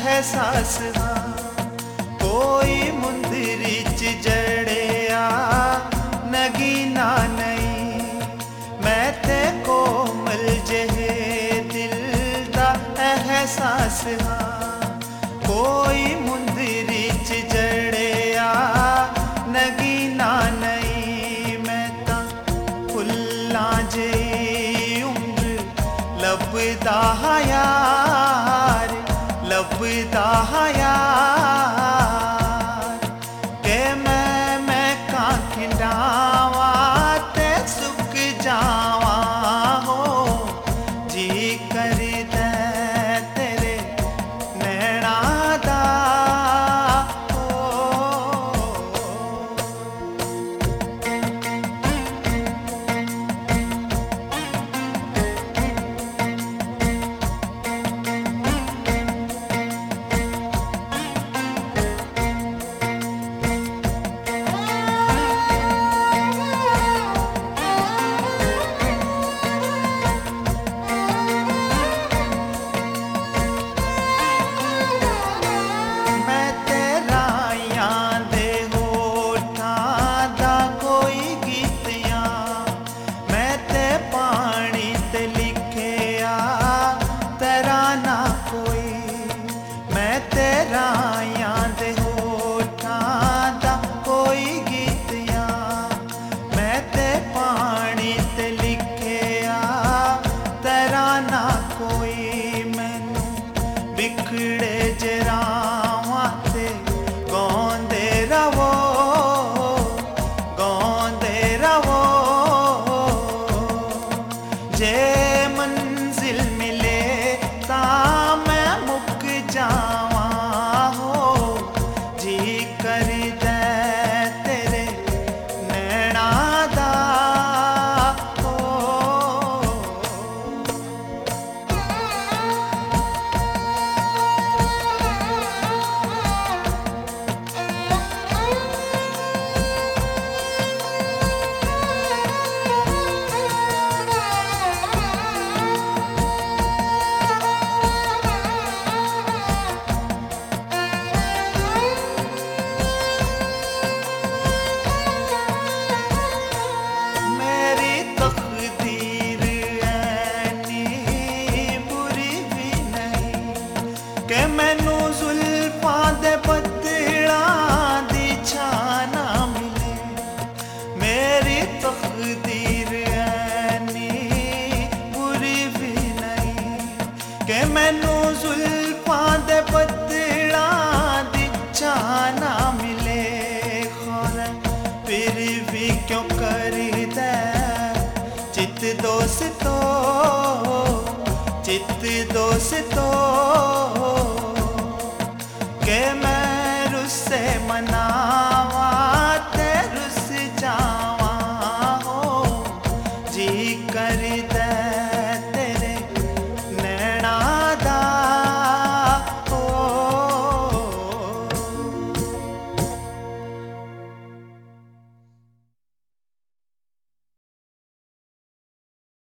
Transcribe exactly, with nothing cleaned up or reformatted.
एहसास हाँ कोई मुंदरी च जड़िया नगीना नहीं। मैं ते कोमल जहे दिल दा एहसास हाँ कोई मुंदरी च जड़िया नगीना नहीं। मैं ता फुल्लां जेही उम्र लभदा हा यार लभदा हा यार के मैं मैं कां खिंडावा ते सुक जावा हो जी करदा तेरे नैना दा बिखड़े जरावां ते गांदे रवो गांदे रवो जे मंजिल मिले तां मैं मुक जावां हो जी करदा तेरे नैना दा के मैनू जुल्फां दे बदलां दी छां ना मिले। मेरी तकदीर ऐनी बुरी भी नहीं के मैनू जुल्फां दे बदलां दी छां ना मिले। खौर फिर भी क्यों करदा चित दोस्तों चित दोस्तों के मैं रुस्से मना